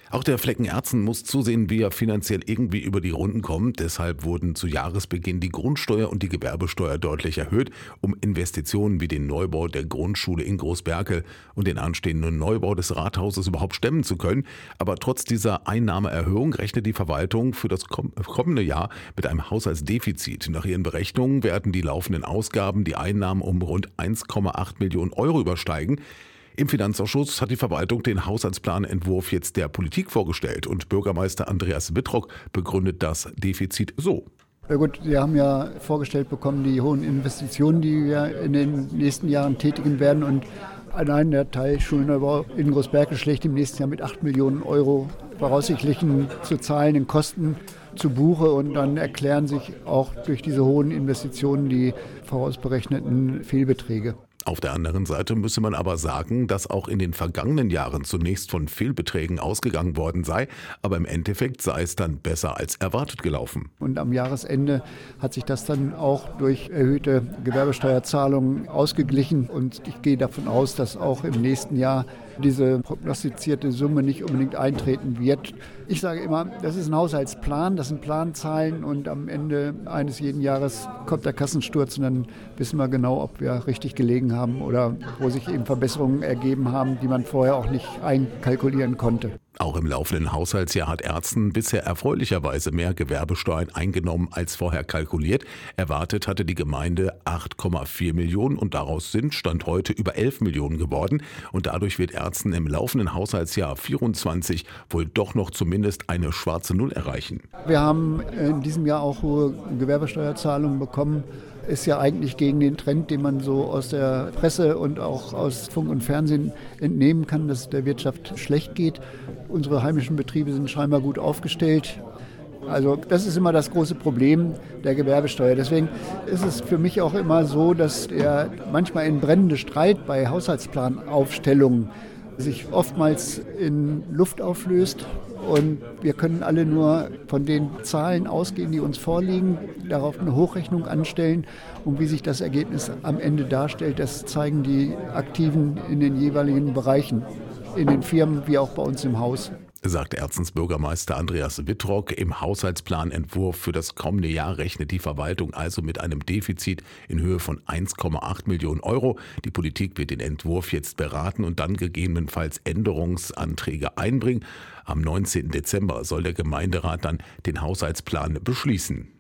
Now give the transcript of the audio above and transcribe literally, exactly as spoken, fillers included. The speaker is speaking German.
Auch der Flecken Erzen muss zusehen, wie er finanziell irgendwie über die Runden kommt. Deshalb wurden zu Jahresbeginn die Grundsteuer und die Gewerbesteuer deutlich erhöht, um Investitionen wie den Neubau der Grundschule in Großberkel und den anstehenden Neubau des Rathauses überhaupt stemmen zu können. Aber trotz dieser Einnahmeerhöhung rechnet die Verwaltung für das kommende Jahr mit einem Haushaltsdefizit. Nach ihren Berechnungen werden die laufenden Ausgaben die Einnahmen um rund eins Komma acht Millionen Euro übersteigen. Im Finanzausschuss hat die Verwaltung den Haushaltsplanentwurf jetzt der Politik vorgestellt und Bürgermeister Andreas Wittrock begründet das Defizit so. Ja gut, wir haben ja vorgestellt bekommen, die hohen Investitionen, die wir in den nächsten Jahren tätigen werden, und allein der Teil Schulneubau in Großberkel schlägt im nächsten Jahr mit acht Millionen Euro voraussichtlichen zu zahlenden Kosten zu Buche, und dann erklären sich auch durch diese hohen Investitionen die vorausberechneten Fehlbeträge. Auf der anderen Seite müsse man aber sagen, dass auch in den vergangenen Jahren zunächst von Fehlbeträgen ausgegangen worden sei, aber im Endeffekt sei es dann besser als erwartet gelaufen. Und am Jahresende hat sich das dann auch durch erhöhte Gewerbesteuerzahlungen ausgeglichen, und ich gehe davon aus, dass auch im nächsten Jahr diese prognostizierte Summe nicht unbedingt eintreten wird. Ich sage immer, das ist ein Haushaltsplan, das sind Planzahlen, und am Ende eines jeden Jahres kommt der Kassensturz und dann wissen wir genau, ob wir richtig gelegen haben oder wo sich eben Verbesserungen ergeben haben, die man vorher auch nicht einkalkulieren konnte. Auch im laufenden Haushaltsjahr hat Erzen bisher erfreulicherweise mehr Gewerbesteuern eingenommen als vorher kalkuliert. Erwartet hatte die Gemeinde acht Komma vier Millionen und daraus sind Stand heute über elf Millionen geworden. Und dadurch wird Erzen im laufenden Haushaltsjahr vierundzwanzig wohl doch noch zumindest eine schwarze Null erreichen. Wir haben in diesem Jahr auch hohe Gewerbesteuerzahlungen bekommen. Ist ja eigentlich gegen den Trend, den man so aus der Presse und auch aus Funk und Fernsehen entnehmen kann, dass es der Wirtschaft schlecht geht. Unsere heimischen Betriebe sind scheinbar gut aufgestellt. Also das ist immer das große Problem der Gewerbesteuer. Deswegen ist es für mich auch immer so, dass der manchmal in brennende Streit bei Haushaltsplanaufstellungen sich oftmals in Luft auflöst. Und wir können alle nur von den Zahlen ausgehen, die uns vorliegen, darauf eine Hochrechnung anstellen. Und wie sich das Ergebnis am Ende darstellt, das zeigen die Aktiven in den jeweiligen Bereichen, in den Firmen wie auch bei uns im Haus. Sagt Erzens Bürgermeister Andreas Wittrock. Im Haushaltsplanentwurf für das kommende Jahr rechnet die Verwaltung also mit einem Defizit in Höhe von eins Komma acht Millionen Euro. Die Politik wird den Entwurf jetzt beraten und dann gegebenenfalls Änderungsanträge einbringen. Am neunzehnten Dezember soll der Gemeinderat dann den Haushaltsplan beschließen.